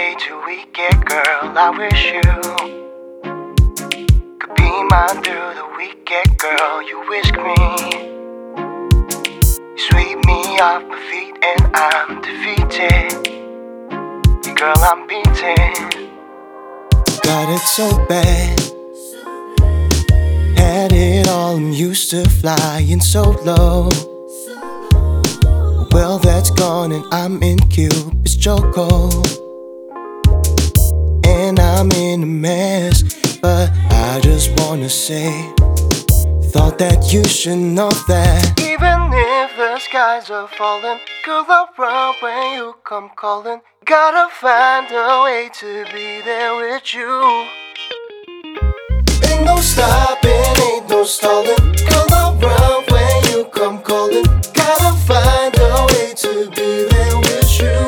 way to weekend, girl. I wish you could be mine through the weekend, girl. You whisk me, you sweep me off my feet, and I'm defeated. Yeah, girl, I'm beaten. Got it so bad, had it all. I'm used to flying so low. Well, that's gone and I'm in Cupid's chokehold. And I'm in a mess, but I just wanna say, thought that you should know that even if the skies are falling, girl, I'll run when you come calling. Gotta find a way to be there with you. Ain't no stopping, ain't no stalling. Girl, I'll run when you come calling. Gotta find a way to be there with you.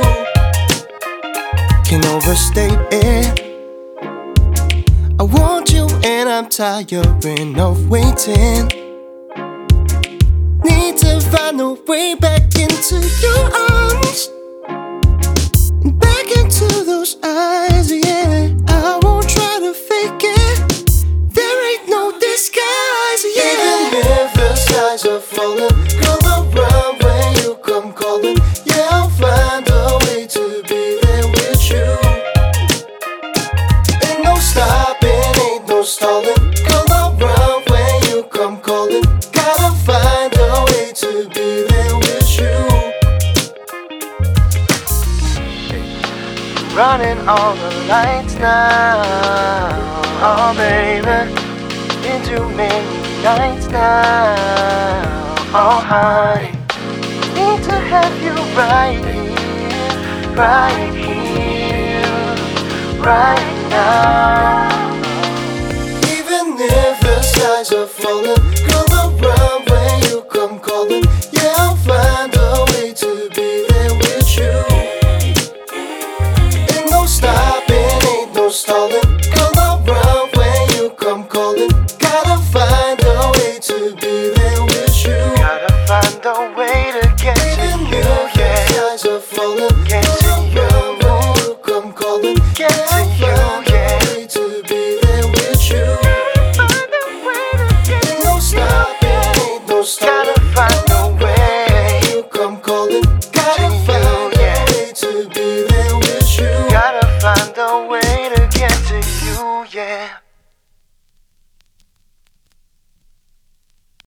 Can't overstate it. I want you and I'm tiring of waiting. Need to find a way back into your arms, back into those eyes, yeah. I won't try to fake it. There ain't no disguise, yeah. Even if the skies are falling, girl, I'll run when you come calling. Yeah, I'll find a way to be there with you. Ain't no stopping, ain't no stalling. Girl, I'll run when you come calling. Gotta find a way to be there with you. Running all the lights now, oh baby. Been too many nights now, oh honey. Need to have you right here, right here, right now. Even if the skies are falling, girl, I'll run when you come calling. Yeah, I'll find a way to be there with you. Ain't no stopping, ain't no stalling. Girl, I'll run when you come calling. Gotta find a way to be there with you. Gotta find a way to get to you, yeah. Skies are falling, get to you when you come calling. Get to you, yeah. Way to be there with you. Find a way to get to you. Ain't no stopping, ain't no stalling. Gotta find a way. You come calling. Gotta find a way to be there with you. Gotta find a way to get to you, yeah.